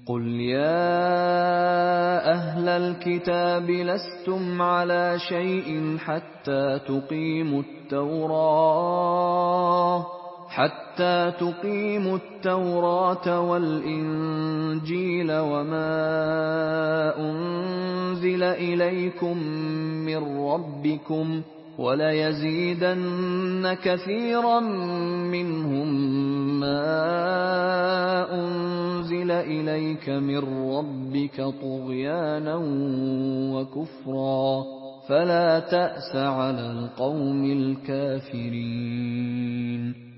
قُلْ يَا أَهْلَ الْكِتَابِ لَسْتُمْ عَلَىٰ شَيْءٍ حَتَّىٰ تُقِيمُوا التَّوْرَاةَ وَالْإِنجِيلَ وَمَا أُنزِلَ إِلَيْكُم مِّن رَّبِّكُمْ ۗ وَلَيَزِيدَنَّ كَثِيرًا مِّنْهُم مَّا أُنزِلَ إِلَيْكَ مِن رَّبِّكَ طُغْيَانًا وَكُفْرًا ۖ فَلَا تَأْسَ عَلَى الْقَوْمِ الْكَافِرِينَ